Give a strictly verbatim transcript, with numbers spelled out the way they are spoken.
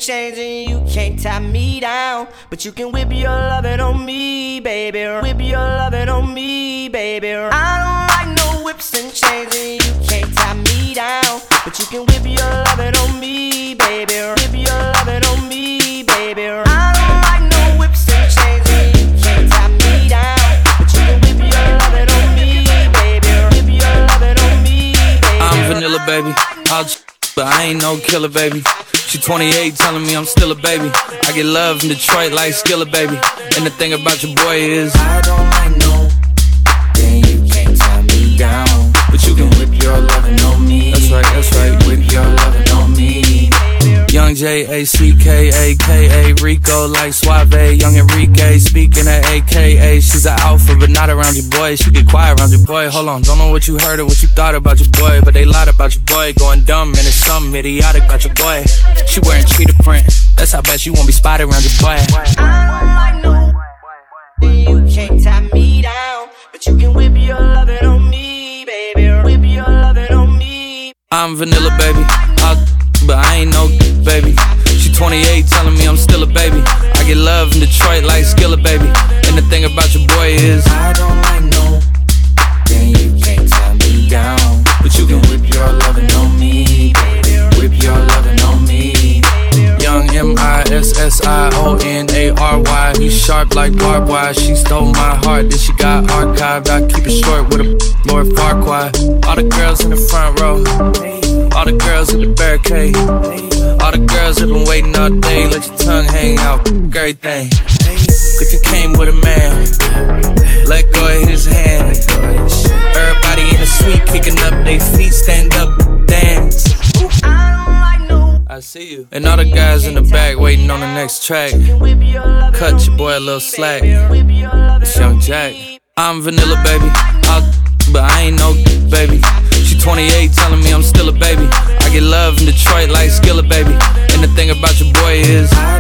chains and you can't tie me down, but you can whip your lovin' on me, baby. Whip your lovin' on me, baby. I don't like no whips and chains and you can't tie me down, but you can whip your lovin' on me, baby. Whip your lovin' on me, baby. I don't like no whips and chains and you can't tie me down, but you can whip your lovin' on me, baby. Whip your lovin' on me, baby. I'm vanilla, baby. I'll ch- but I ain't no killer, baby. She twenty-eight, telling me I'm still a baby. I get love in Detroit like Skillet, baby. And the thing about your boy is I don't like no, then you can't tie me down, but you can whip your lovin' on me. That's right, that's right. Whip your lovin' on me. Young J A C K A K A Rico like Suave. Young Enrique speaking at A K A. She's an alpha but not around your boy. She get quiet around your boy. Hold on, don't know what you heard or what you thought about your boy, but they lied about your boy. Going dumb and it's something idiotic about your boy. She wearing cheetah print, that's how bad she won't be spotted around your boy. I don't like no, you can't tie me down, but you can whip your lovin' on me, baby. Whip your lovin' on me. I'm vanilla, baby. I'll but I ain't no baby. She twenty-eight, telling me I'm still a baby. I get love in Detroit like Skillet, baby. And the thing about your boy is I don't like no, then you can't tie me down, but you can whip your lovin' on me, whip your lovin' on me. Young M I S S I O N A R Y. He's sharp like barbed wire. She stole my heart, then she got archived. I keep it short with a Lord Farquaad. All the girls in the front row, all the girls at the barricade, all the girls that been waiting all day. Let your tongue hang out, great thing. Cause you came with a man, let go of his hand. Everybody in the suite kicking up their feet, stand up, dance. I see you. And all the guys in the back waiting on the next track. Cut your boy a little slack. It's Young Jack. I'm vanilla, baby. I'll but I ain't no baby. She twenty-eight, telling me I'm still a baby. I get love in Detroit like Skillet, baby. And the thing about your boy is I